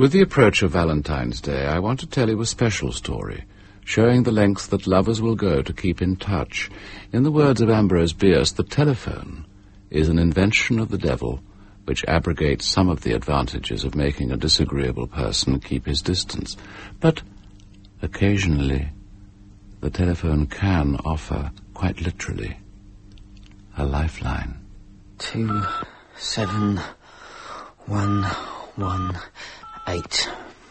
With the approach of Valentine's Day, I want to tell you a special story, showing the lengths that lovers will go to keep in touch. In the words of Ambrose Bierce, the telephone is an invention of the devil which abrogates some of the advantages of making a disagreeable person keep his distance. But occasionally, the telephone can offer, quite literally, a lifeline. 27118.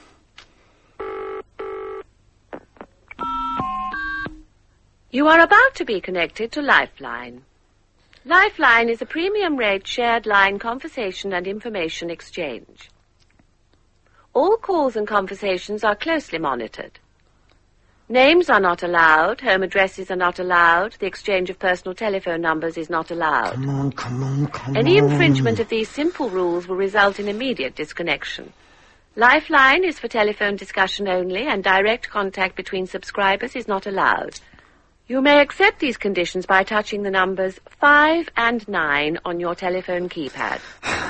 You are about to be connected to Lifeline. Lifeline is a premium rate shared line conversation and information exchange. All calls and conversations are closely monitored. Names are not allowed, home addresses are not allowed, the exchange of personal telephone numbers is not allowed. Come on. Any infringement of these simple rules will result in immediate disconnection. Lifeline is for telephone discussion only, and direct contact between subscribers is not allowed. You may accept these conditions by touching the numbers 5 and 9 on your telephone keypad.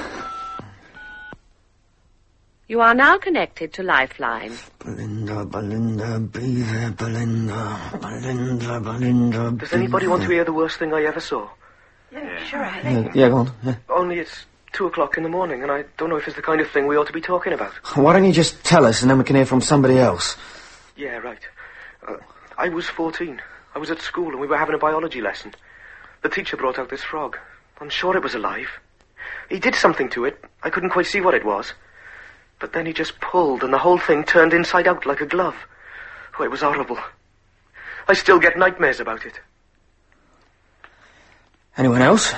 You are now connected to Lifeline. Belinda, be there, Belinda. Does anybody want to hear the worst thing I ever saw? Yeah, sure, Alex. Yeah, go on. Yeah. Only it's 2 o'clock in the morning, and I don't know if it's the kind of thing we ought to be talking about. Why don't you just tell us, and then we can hear from somebody else? Yeah, right. I was 14. I was at school, and we were having a biology lesson. The teacher brought out this frog. I'm sure it was alive. He did something to it. I couldn't quite see what it was. But then he just pulled, and the whole thing turned inside out like a glove. Oh, it was horrible. I still get nightmares about it. Anyone else?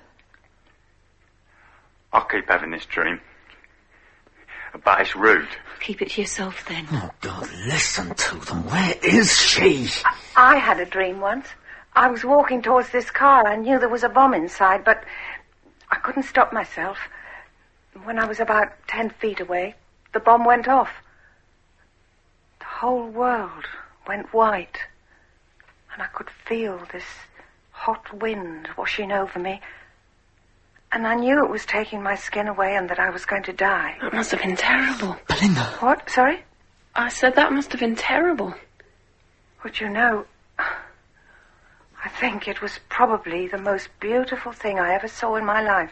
I'll keep having this dream. But it's rude. Keep it to yourself, then. Oh, God, listen to them. Where is she? I had a dream once. I was walking towards this car. I knew there was a bomb inside, but I couldn't stop myself. When I was about 10 feet away, the bomb went off. The whole world went white. And I could feel this hot wind washing over me. And I knew it was taking my skin away and that I was going to die. That must have been terrible. Belinda. What? Sorry? I said that must have been terrible. Would you know, I think it was probably the most beautiful thing I ever saw in my life.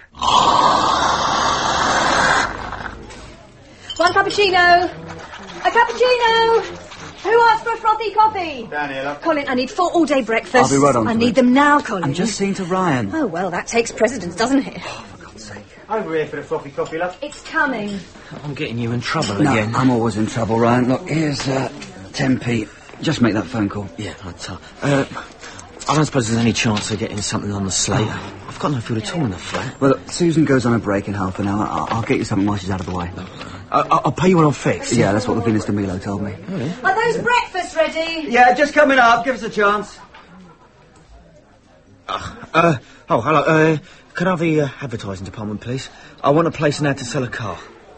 One cappuccino. A cappuccino. Who asked for a frothy coffee? Daniela. Colin, I need 4 all-day breakfasts. I'll be right on I to need it. them now, Colin. I'm just seeing to Ryan. Oh, well, that takes precedence, doesn't it? For God's sake. Over here for the frothy coffee, love. It's coming. I'm getting you in trouble again. I'm always in trouble, Ryan. Look, here's 10p. Just make that phone call. Yeah, right. I don't suppose there's any chance of getting something on the slate. I've got no food at all in the flat. Well, look, Susan goes on a break in half an hour. I'll get you something while she's out of the way. I'll pay you when I'm fixed. Yeah, that's what the Venus de Milo told me. Are those breakfasts ready? Yeah, just coming up. Give us a chance. Hello. Could I have the advertising department, please? I want a place now to sell a car.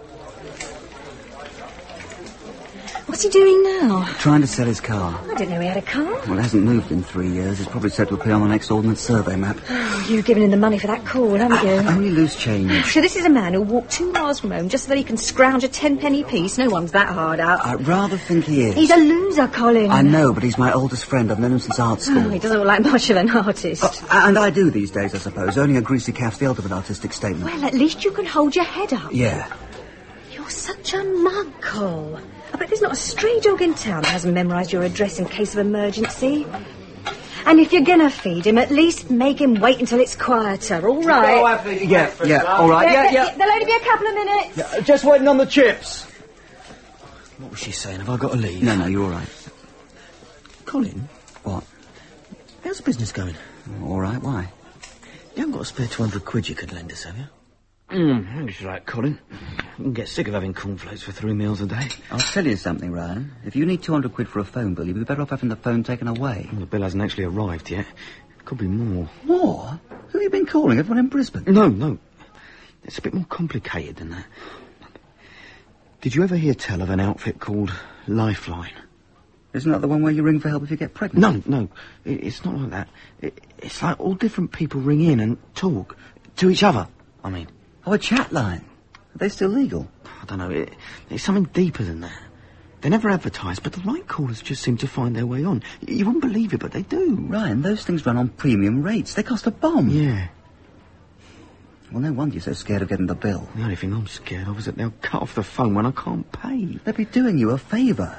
What's he doing now? Trying to sell his car. I didn't know he had a car. Well, it hasn't moved in 3 years. It's probably set to appear on the next Ordnance Survey map. Oh, you've given him the money for that call, haven't you? Only loose change. So this is a man who walked 2 miles from home just so that he can scrounge a 10-penny piece. No one's that hard up. I'd rather think he is. He's a loser, Colin. I know, but he's my oldest friend. I've known him since art school. Oh, he doesn't look like much of an artist. And I do these days, I suppose. Only a greasy calf's the ultimate artistic statement. Well, at least you can hold your head up. Yeah. You're such a mug, Col. I bet there's not a stray dog in town that hasn't memorised your address in case of emergency. And if you're going to feed him, at least make him wait until it's quieter, all right? Yeah, all right. Yeah. There'll only be a couple of minutes. Yeah, just waiting on the chips. What was she saying? Have I got to leave? No, you're all right. Colin? What? How's the business going? All right, why? You haven't got a spare 200 quid you could lend us, have you? That's right, Colin. You can get sick of having cornflakes for 3 meals a day. I'll tell you something, Ryan. If you need 200 quid for a phone bill, you'd be better off having the phone taken away. Well, the bill hasn't actually arrived yet. Could be more. More? Who have you been calling? Everyone in Brisbane? No. It's a bit more complicated than that. Did you ever hear tell of an outfit called Lifeline? Isn't that the one where you ring for help if you get pregnant? No. It's not like that. It's like all different people ring in and talk. To each other, I mean. Oh, a chat line. Are they still legal? I don't know. It's something deeper than that. They never advertise, but the right callers just seem to find their way on. You wouldn't believe it, but they do. Ryan, those things run on premium rates. They cost a bomb. Yeah. Well, no wonder you're so scared of getting the bill. The only thing I'm scared of is that they'll cut off the phone when I can't pay. They'll be doing you a favour.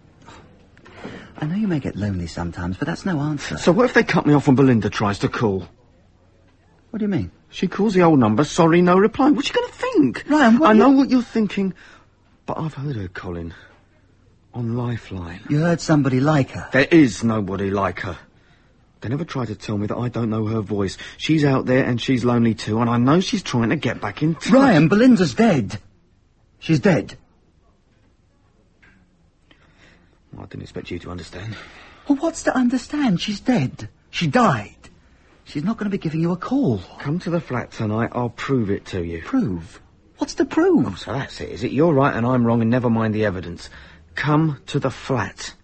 I know you may get lonely sometimes, but that's no answer. So what if they cut me off when Belinda tries to call? What do you mean? She calls the old number, sorry, no reply. What's she going to think? Ryan, what I know what you're thinking, but I've heard her, Colin. On Lifeline. You heard somebody like her? There is nobody like her. They never try to tell me that I don't know her voice. She's out there and she's lonely too, and I know she's trying to get back in touch. Ryan, Belinda's dead. She's dead. Well, I didn't expect you to understand. Well, what's to understand? She's dead. She died. She's not going to be giving you a call. Come to the flat tonight, I'll prove it to you. Prove? What's to prove? Oh, so that's it, is it? You're right and I'm wrong and never mind the evidence. Come to the flat.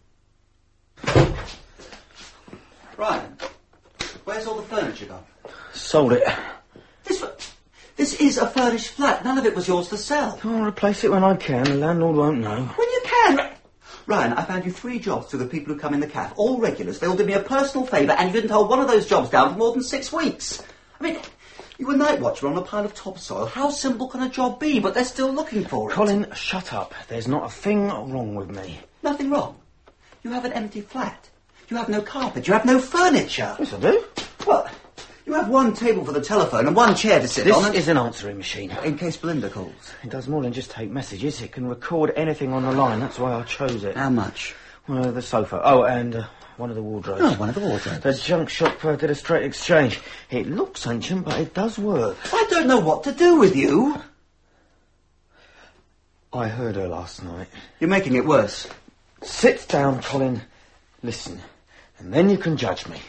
Ryan, where's all the furniture gone? Sold it. This is a furnished flat. None of it was yours to sell. I'll replace it when I can. The landlord won't know. When you can. Ryan, I found you 3 jobs through the people who come in the cafe. All regulars. They all did me a personal favour, and you didn't hold one of those jobs down for more than 6 weeks. I mean, you were night watcher on a pile of topsoil. How simple can a job be? But they're still looking for it. Colin, shut up. There's not a thing wrong with me. Nothing wrong. You have an empty flat. You have no carpet. You have no furniture. Yes, I do. Well, you have 1 table for the telephone and 1 chair to sit on. This is an answering machine. In case Belinda calls. It does more than just take messages. It can record anything on the line. That's why I chose it. How much? Well, the sofa. Oh, and one of the wardrobes. Oh, one of the wardrobes. The junk shop did a straight exchange. It looks ancient, but it does work. I don't know what to do with you. I heard her last night. You're making it worse. Sit down, Colin. Listen. And then you can judge me.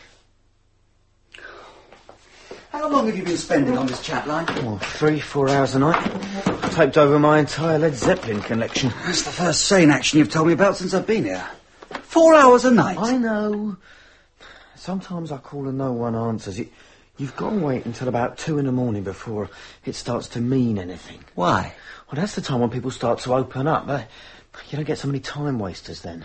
How long have you been spending on this chat line? Oh, 3-4 hours a night. Taped over my entire Led Zeppelin collection. That's the first sane action you've told me about since I've been here. 4 hours a night. I know. Sometimes I call and no one answers. You've got to wait until about 2 in the morning before it starts to mean anything. Why? Well, that's the time when people start to open up. You don't get so many time wasters then.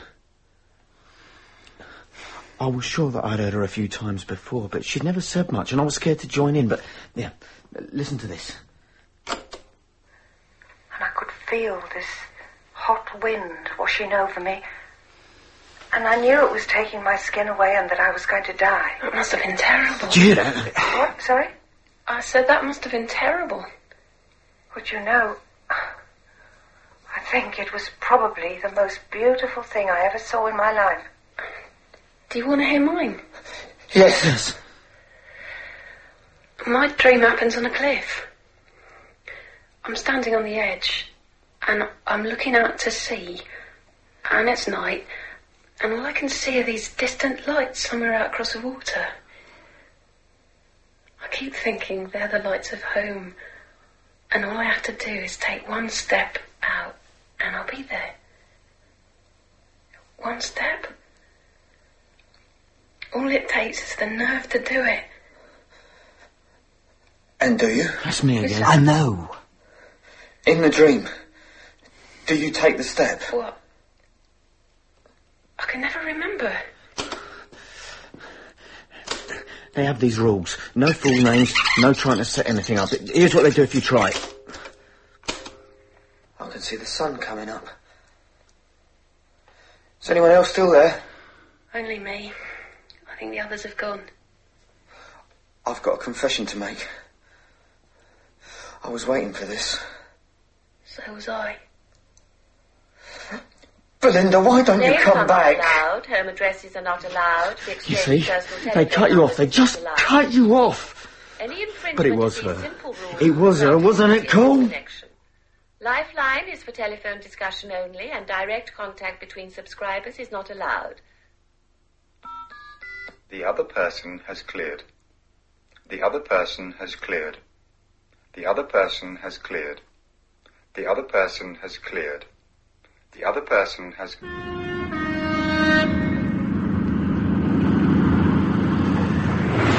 I was sure that I'd heard her a few times before, but she'd never said much, and I was scared to join in. But, yeah, listen to this. And I could feel this hot wind washing over me. And I knew it was taking my skin away and that I was going to die. It must have been terrible. Did you hear that? What? Sorry? I said that must have been terrible. Would you know, I think it was probably the most beautiful thing I ever saw in my life. Do you want to hear mine? Yes. My dream happens on a cliff. I'm standing on the edge, and I'm looking out to sea, and it's night, and all I can see are these distant lights somewhere out across the water. I keep thinking they're the lights of home, and all I have to do is take 1 step out, and I'll be there. 1 step. All it takes is the nerve to do it. And do you? That's me again. I know. In the dream, do you take the step? What? I can never remember. They have these rules. No full names, no trying to set anything up. Here's what they do if you try it. I can see the sun coming up. Is anyone else still there? Only me. I think the others have gone. I've got a confession to make. I was waiting for this. So was I. Belinda, why don't you come back? Allowed. Home addresses are not allowed. The You exchange see, personal they telephone cut you off. numbers They are just allowed. cut you off. Any infringement But it was of these her. simple rules It was her, wasn't it, Cole? protection. Lifeline is for telephone discussion only, and direct contact between subscribers is not allowed. The other person has cleared. The other person has cleared. The other person has cleared. The other person has cleared. The other person has...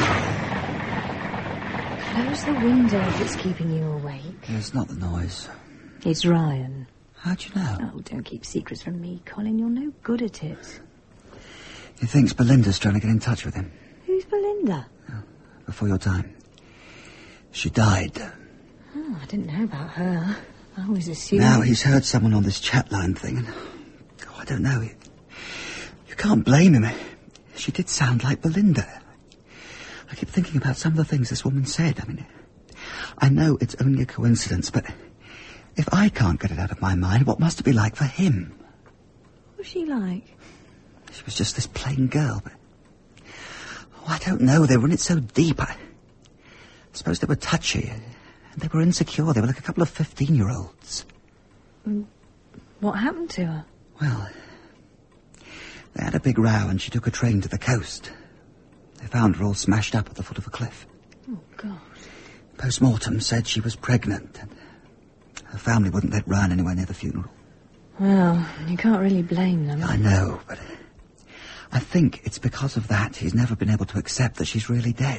Close the window if it's keeping you awake. It's not the noise. It's Ryan. How'd you know? Oh, don't keep secrets from me, Colin. You're no good at it. He thinks Belinda's trying to get in touch with him. Who's Belinda? Oh, before your time. She died. Oh, I didn't know about her. I always assumed... Now he's heard someone on this chat line thing, and... Oh, I don't know. You can't blame him. She did sound like Belinda. I keep thinking about some of the things this woman said. I mean, I know it's only a coincidence, but if I can't get it out of my mind, what must it be like for him? What was she like? She was just this plain girl, but... Oh, I don't know. They were in it so deep. I suppose they were touchy. And they were insecure. They were like a couple of 15-year-olds. What happened to her? Well, they had a big row and she took a train to the coast. They found her all smashed up at the foot of a cliff. Oh, God. Post-mortem said she was pregnant, and her family wouldn't let Ryan anywhere near the funeral. Well, you can't really blame them. I know, but I think it's because of that he's never been able to accept that she's really dead.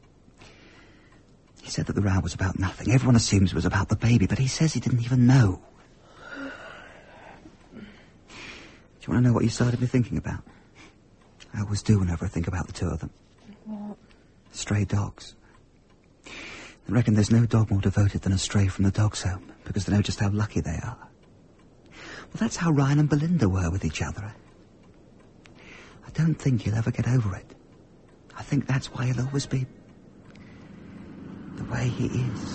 He said that the row was about nothing. Everyone assumes it was about the baby, but he says he didn't even know. Do you want to know what you started me thinking about? I always do whenever I think about the two of them. What? Stray dogs. I reckon there's no dog more devoted than a stray from the dog's home, because they know just how lucky they are. Well, that's how Ryan and Belinda were with each other. I don't think he'll ever get over it. I think that's why he'll always be the way he is.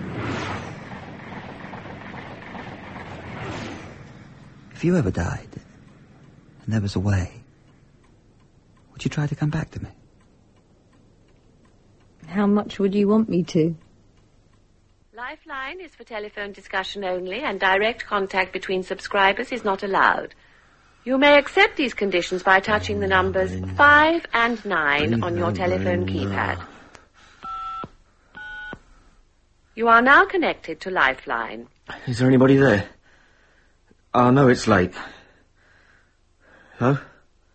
If you ever died, and there was a way, would you try to come back to me? How much would you want me to? Lifeline is for telephone discussion only, and direct contact between subscribers is not allowed. You may accept these conditions by touching the numbers 5 and 9 on your telephone keypad. You are now connected to Lifeline. Is there anybody there? Oh, no, it's late. No?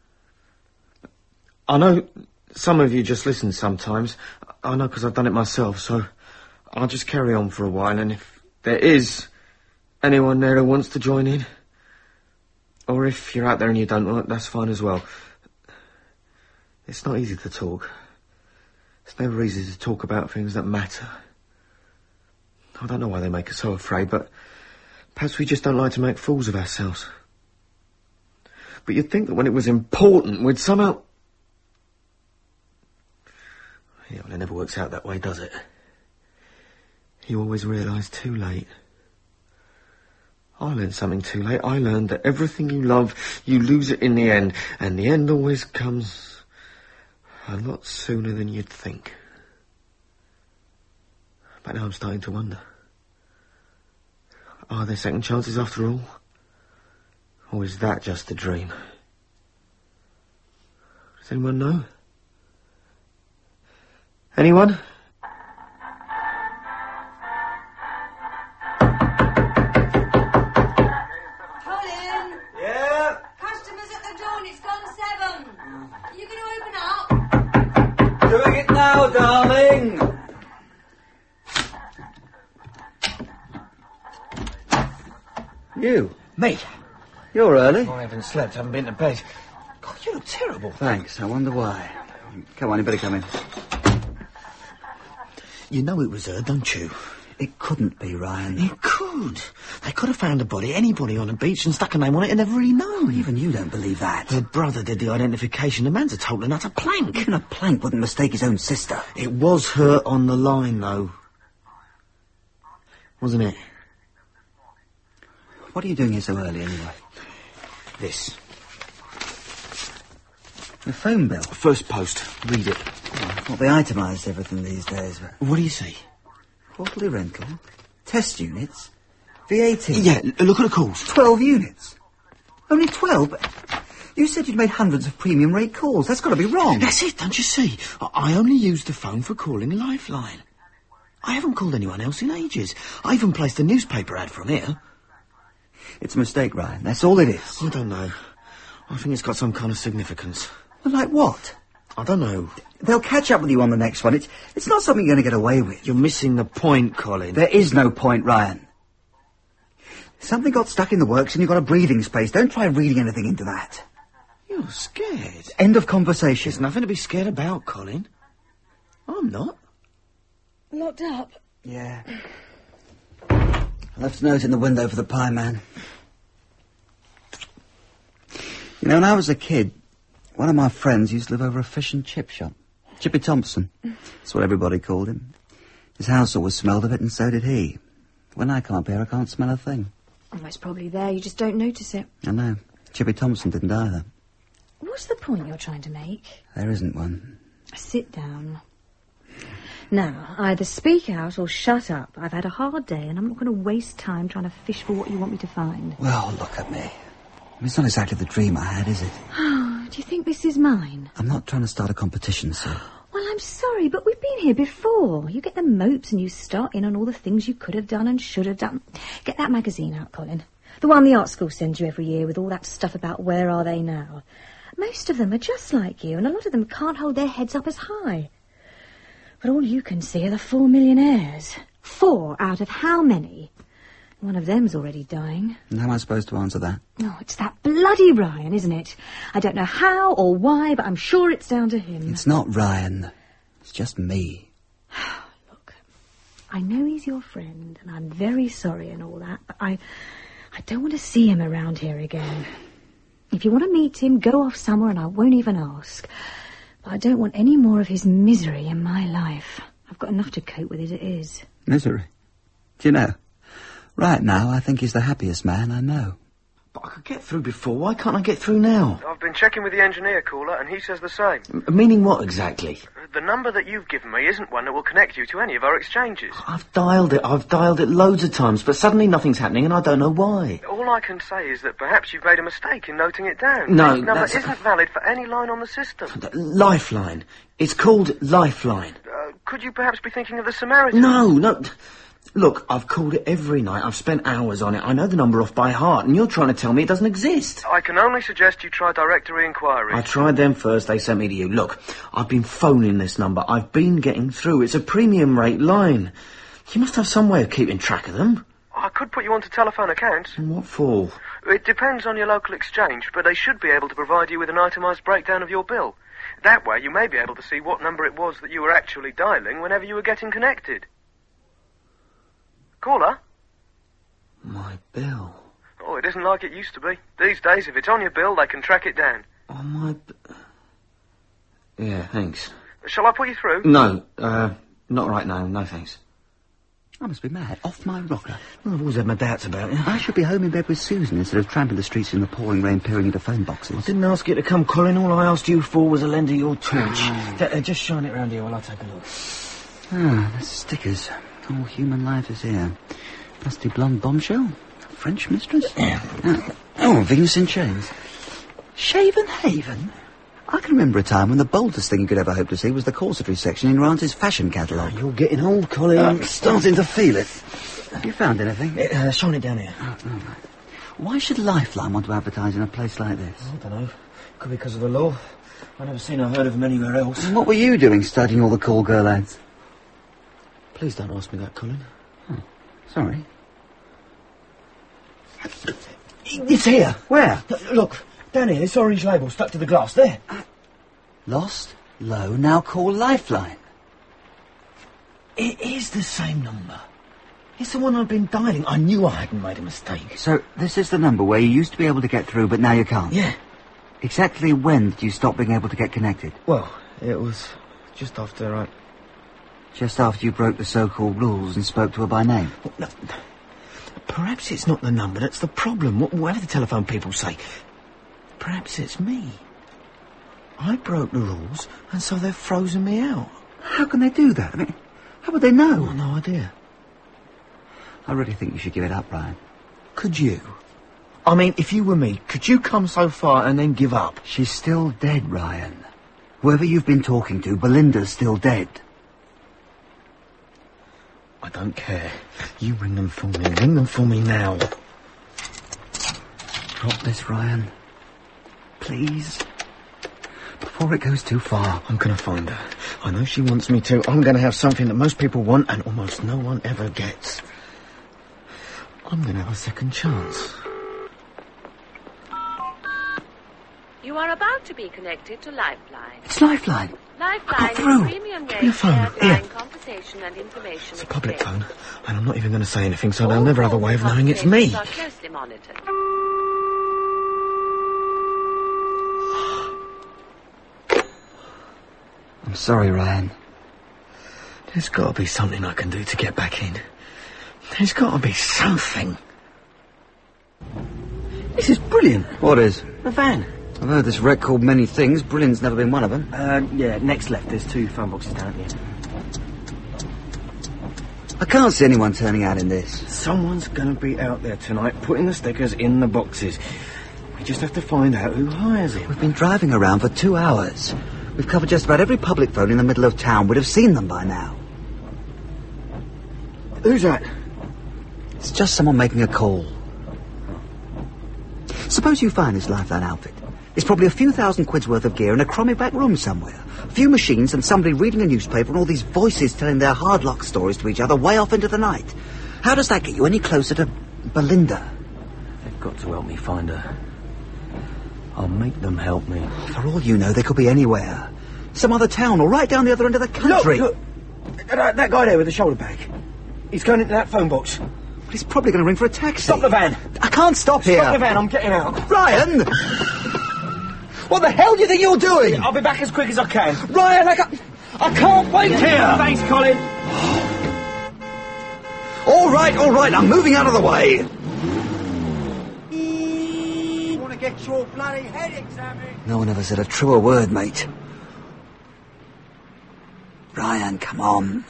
I know some of you just listen sometimes. I know because I've done it myself, so I'll just carry on for a while, and if there is anyone there who wants to join in, or if you're out there and you don't, well, that's fine as well. It's not easy to talk. It's never easy to talk about things that matter. I don't know why they make us so afraid, but perhaps we just don't like to make fools of ourselves. But you'd think that when it was important, we'd somehow... Yeah, well, it never works out that way, does it? You always realise too late. I learned something too late. I learned that everything you love, you lose it in the end. And the end always comes a lot sooner than you'd think. But now I'm starting to wonder. Are there second chances after all? Or is that just a dream? Does anyone know? Anyone? Colin! Yeah? Customers at the door and it's gone 7. Are you going to open up? Doing it now, darling! You? Me? You're early. I haven't slept, haven't been to bed. God, you look terrible. Thanks, I wonder why. Come on, you better come in. You know it was her, don't you? It couldn't be, Ryan. It could. They could have found a body, anybody on a beach, and stuck a name on it and never really known. Even you don't believe that. Her brother did the identification. The man's a total and utter plank. Even a plank wouldn't mistake his own sister. It was her on the line, though. Wasn't it? What are you doing here so early, anyway? This. The phone bill. First post. Read it. Well, they itemised everything these days. But What do you see? quarterly rental, test units, VAT. Yeah, look at the calls. 12 units. Only 12? But you said you'd made hundreds of premium rate calls. That's got to be wrong. That's it, don't you see? I only used the phone for calling Lifeline. I haven't called anyone else in ages. I even placed a newspaper ad from here. It's a mistake, Ryan. That's all it is. I don't know. I think it's got some kind of significance. Well, like what? I don't know. They'll catch up with you on the next one. It's not something you're going to get away with. You're missing the point, Colin. There is no point, Ryan. Something got stuck in the works and you've got a breathing space. Don't try reading anything into that. You're scared. End of conversation. There's nothing to be scared about, Colin. I'm not. Locked up? Yeah. I left a note in the window for the pie man. You know, when I was a kid, one of my friends used to live over a fish and chip shop. Chippy Thompson. That's what everybody called him. His house always smelled of it, and so did he. When I come up here, I can't smell a thing. Oh, it's probably there. You just don't notice it. I know. Chippy Thompson didn't either. What's the point you're trying to make? There isn't one. Sit down. Now, either speak out or shut up. I've had a hard day and I'm not going to waste time trying to fish for what you want me to find. Well, look at me. It's not exactly the dream I had, is it? Oh, do you think this is mine? I'm not trying to start a competition, sir. Well, I'm sorry, but we've been here before. You get the mopes and you start in on all the things you could have done and should have done. Get that magazine out, Colin. The one the art school sends you every year with all that stuff about where are they now. Most of them are just like you, and a lot of them can't hold their heads up as high. But all you can see are the 4 millionaires. 4 out of how many? One of them's already dying. And how am I supposed to answer that? Oh, it's that bloody Ryan, isn't it? I don't know how or why, but I'm sure it's down to him. It's not Ryan. It's just me. Look, I know he's your friend, and I'm very sorry and all that, but I don't want to see him around here again. If you want to meet him, go off somewhere and I won't even ask. But I don't want any more of his misery in my life. I've got enough to cope with as it is. Misery? Do you know, right now I think he's the happiest man I know. But I could get through before. Why can't I get through now? I've been checking with the engineer, caller, and he says the same. Meaning what exactly? The number that you've given me isn't one that will connect you to any of our exchanges. I've dialed it loads of times, but suddenly nothing's happening and I don't know why. All I can say is that perhaps you've made a mistake in noting it down. No, this number that's... isn't valid for any line on the system. Lifeline. It's called Lifeline. Could you perhaps be thinking of the Samaritan? No. Look, I've called it every night. I've spent hours on it. I know the number off by heart, and you're trying to tell me it doesn't exist. I can only suggest you try directory inquiry. I tried them first. They sent me to you. Look, I've been phoning this number. I've been getting through. It's a premium rate line. You must have some way of keeping track of them. I could put you onto telephone accounts. And what for? It depends on your local exchange, but they should be able to provide you with an itemised breakdown of your bill. That way you may be able to see what number it was that you were actually dialing whenever you were getting connected. Caller? My bill. Oh, it isn't like it used to be. These days, if it's on your bill, they can track it down. On my... Yeah, thanks. Shall I put you through? No, not right now. No, thanks. I must be mad. Off my rocker. Well, I've always had my doubts about you. I should be home in bed with Susan instead of tramping the streets in the pouring rain peering into phone boxes. I didn't ask you to come, Colin. All I asked you for was a lend of your torch. Just shine it round here while I take a look. Ah, the stickers. All human life is here. Dusty blonde bombshell. French mistress. Oh, Venus in chains. Shaven Haven? I can remember a time when the boldest thing you could ever hope to see was the corsetry section in Rance's fashion catalogue. You're getting old, Colin. I'm starting to feel it. Have you found anything? Shine it down here. Oh, right. Why should Lifeline want to advertise in a place like this? I don't know. Could be because of the law. I've never seen or heard of them anywhere else. And what were you doing studying all the call girl ads? Please don't ask me that, Colin. Oh, sorry. It's here. Where? Look, down here, this orange label stuck to the glass. There. Lost, low, now call Lifeline. It is the same number. It's the one I've been dialing. I knew I hadn't made a mistake. So, this is the number where you used to be able to get through, but now you can't? Yeah. Exactly when did you stop being able to get connected? Well, it was just after Just after you broke the so-called rules and spoke to her by name? Well, no, perhaps it's not the number that's the problem. Whatever the telephone people say. Perhaps it's me. I broke the rules, and so they've frozen me out. How can they do that? I mean, how would they know? Oh, no idea. I really think you should give it up, Ryan. Could you? I mean, if you were me, could you come so far and then give up? She's still dead, Ryan. Whoever you've been talking to, Belinda's still dead. I don't care. You ring them for me. Ring them for me now. Drop this, Ryan. Please. Before it goes too far. I'm going to find her. I know she wants me to. I'm going to have something that most people want and almost no one ever gets. I'm going to have a second chance. You are about to be connected to Lifeline. It's Lifeline. Lifeline is through. a premium Give me rate the phone. shared Here. line conversation and information It's a public exchange. phone, and I'm not even going to say anything, so they'll All never have a way of knowing it's me. conversations are closely monitored. I'm sorry, Ryan. There's got to be something I can do to get back in. There's got to be something. This is brilliant. What is? The van. I've heard this wreck called many things. Brilliant's never been one of them. Yeah, next left. There's 2 phone boxes down here. I can't see anyone turning out in this. Someone's going to be out there tonight putting the stickers in the boxes. We just have to find out who hires it. We've been driving around for 2 hours. We've covered just about every public phone in the middle of town. We'd have seen them by now. Who's that? It's just someone making a call. Suppose you find this Lifeline outfit. It's probably a few thousand quid's worth of gear in a crummy back room somewhere. A few machines and somebody reading a newspaper and all these voices telling their hard luck stories to each other way off into the night. How does that get you any closer to Belinda? They've got to help me find her. I'll make them help me. For all you know, they could be anywhere. Some other town or right down the other end of the country. Look! That guy there with the shoulder bag. He's going into that phone box. Well, he's probably going to ring for a taxi. Stop the van! I can't stop here. Stop the van, I'm getting out. Ryan! What the hell do you think you're doing? I'll be back as quick as I can. Ryan, I can't wait here! Thanks, Colin. All right, I'm moving out of the way. You want to get your bloody head examined? No one ever said a truer word, mate. Ryan, come on.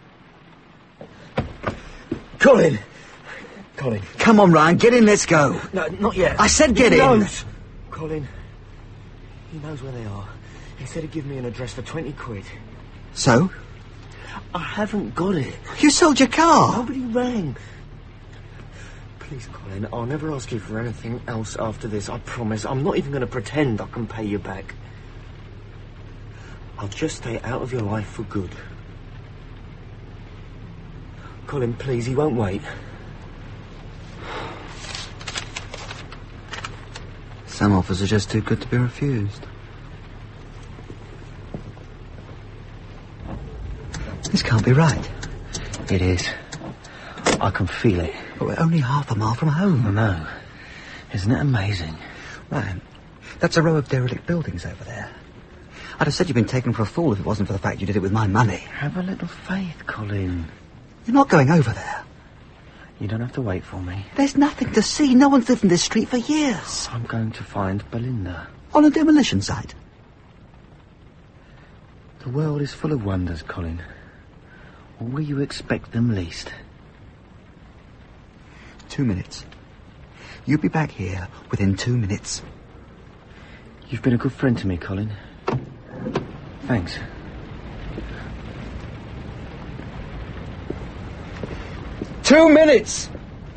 Colin. Come on, Ryan, get in, let's go. No, not yet. I said get He in. knows. Colin. He knows where they are. He said he'd give me an address for 20 quid. So? I haven't got it. You sold your car. Nobody rang. Please, Colin, I'll never ask you for anything else after this, I promise. I'm not even going to pretend I can pay you back. I'll just stay out of your life for good. Colin, please, he won't wait. Some offers are just too good to be refused. This can't be right. It is. I can feel it. But we're only half a mile from home. I know. Isn't it amazing? Ryan, that's a row of derelict buildings over there. I'd have said you'd been taken for a fool if it wasn't for the fact you did it with my money. Have a little faith, Colin. You're not going over there. You don't have to wait for me. There's nothing to see. No one's lived in this street for years. I'm going to find Belinda. On a demolition site. The world is full of wonders, Colin. Or will you expect them least? 2 minutes. You'll be back here within 2 minutes. You've been a good friend to me, Colin. Thanks. Two minutes!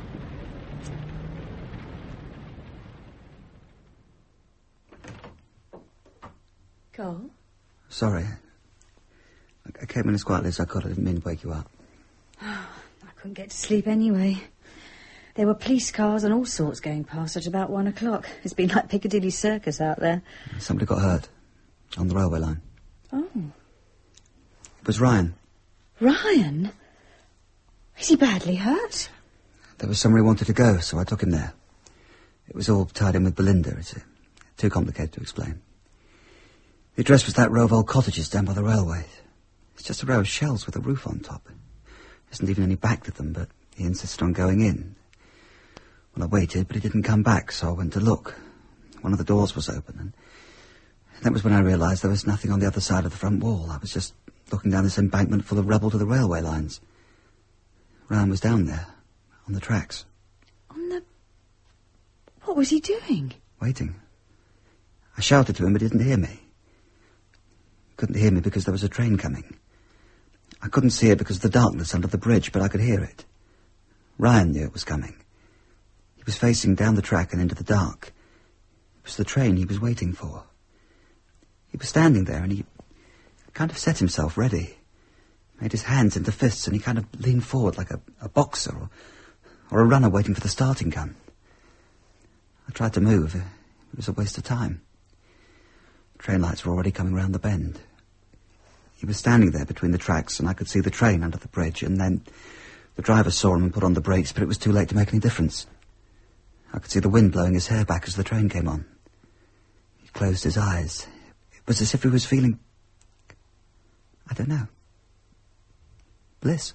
Cole? Sorry. I came in as quietly as I could. I didn't mean to wake you up. I couldn't get to sleep anyway. There were police cars and all sorts going past at about 1 o'clock. It's been like Piccadilly Circus out there. Somebody got hurt. On the railway line. Oh. It was Ryan. Ryan? Is he badly hurt? There was somewhere he wanted to go, so I took him there. It was all tied in with Belinda. It's too complicated to explain. The address was that row of old cottages down by the railway. It's just a row of shells with a roof on top. There isn't even any back to them, but he insisted on going in. Well, I waited, but he didn't come back, so I went to look. One of the doors was open, and that was when I realised there was nothing on the other side of the front wall. I was just looking down this embankment full of rubble to the railway lines. Ryan was down there, on the tracks. On the... What was he doing? Waiting. I shouted to him, but he didn't hear me. Couldn't hear me because there was a train coming. I couldn't see it because of the darkness under the bridge, but I could hear it. Ryan knew it was coming. He was facing down the track and into the dark. It was the train he was waiting for. He was standing there and he kind of set himself ready. Made his hands into fists and he kind of leaned forward like a boxer Or a runner waiting for the starting gun. I tried to move. It was a waste of time. Train lights were already coming round the bend. He was standing there between the tracks, and I could see the train under the bridge, and then the driver saw him and put on the brakes, but it was too late to make any difference. I could see the wind blowing his hair back as the train came on. He closed his eyes. It was as if he was feeling... I don't know. Bliss.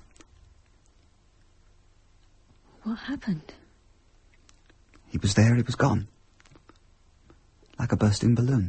What happened? He was there, he was gone. Like a bursting balloon.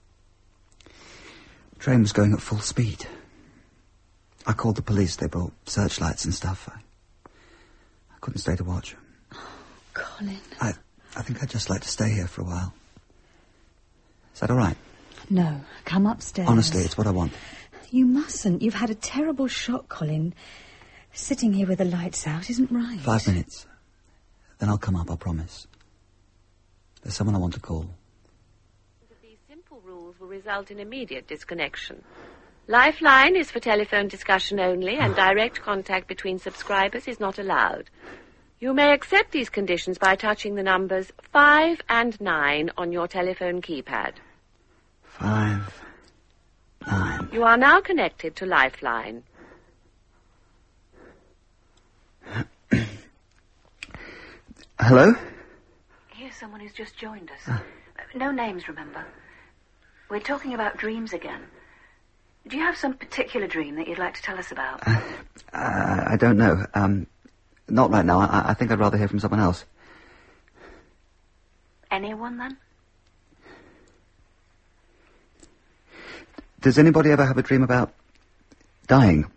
The train was going at full speed. I called the police. They brought searchlights and stuff. I couldn't stay to watch. Oh, Colin. I think I'd just like to stay here for a while. Is that all right? No, come upstairs. Honestly, it's what I want. You mustn't. You've had a terrible shock, Colin. Sitting here with the lights out isn't right. 5 minutes. Then I'll come up, I promise. There's someone I want to call. These simple rules will result in immediate disconnection. Lifeline is for telephone discussion only, and direct contact between subscribers is not allowed. You may accept these conditions by touching the numbers 5 and 9 on your telephone keypad. 5, 9. You are now connected to Lifeline. Hello? Here's someone who's just joined us. No names, remember. We're talking about dreams again. Do you have some particular dream that you'd like to tell us about? I don't know. Not right now. I think I'd rather hear from someone else. Anyone, then? Does anybody ever have a dream about dying?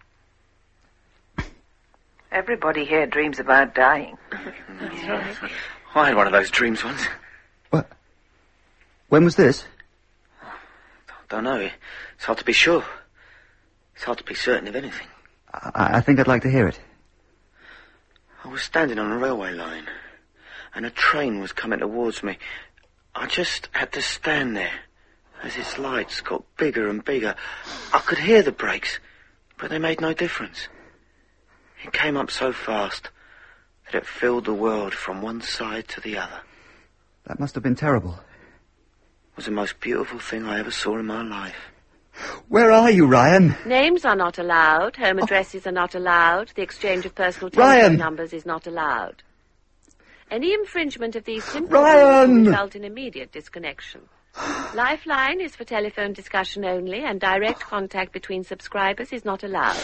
Everybody here dreams about dying. That's right. I had one of those dreams once. What? When was this? Don't know. It's hard to be sure. It's hard to be certain of anything. I think I'd like to hear it. I was standing on a railway line, and a train was coming towards me. I just had to stand there. As its lights got bigger and bigger, I could hear the brakes, but they made no difference. It came up so fast that it filled the world from one side to the other. That must have been terrible. It was the most beautiful thing I ever saw in my life. Where are you, Ryan? Names are not allowed, home addresses are not allowed, the exchange of personal telephone numbers is not allowed. Any infringement of these simple rules will result in immediate disconnection. Lifeline is for telephone discussion only, and direct contact between subscribers is not allowed.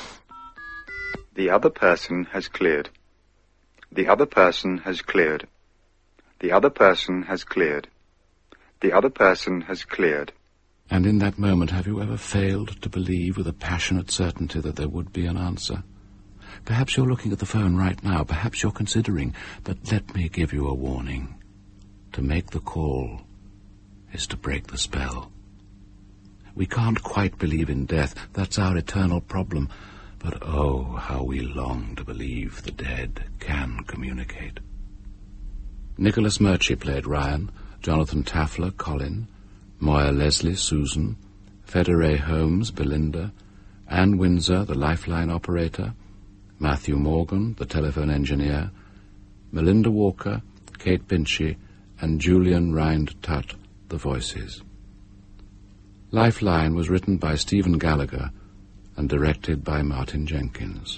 The other person has cleared. The other person has cleared. The other person has cleared. The other person has cleared. And in that moment, have you ever failed to believe with a passionate certainty that there would be an answer? Perhaps you're looking at the phone right now. Perhaps you're considering. But let me give you a warning. To make the call is to break the spell. We can't quite believe in death. That's our eternal problem. But oh, how we long to believe the dead can communicate. Nicholas Murchie played Ryan, Jonathan Taffler, Colin, Moya Leslie, Susan, Federae Holmes, Belinda, Anne Windsor, the lifeline operator, Matthew Morgan, the telephone engineer, Melinda Walker, Kate Binchy, and Julian Rind-Tutt, the voices. Lifeline was written by Stephen Gallagher and directed by Martin Jenkins.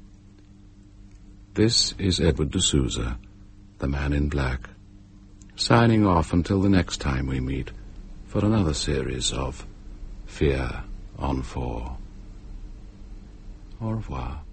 This is Edward de Souza, the Man in Black, signing off until the next time we meet for another series of Fear on 4. Au revoir.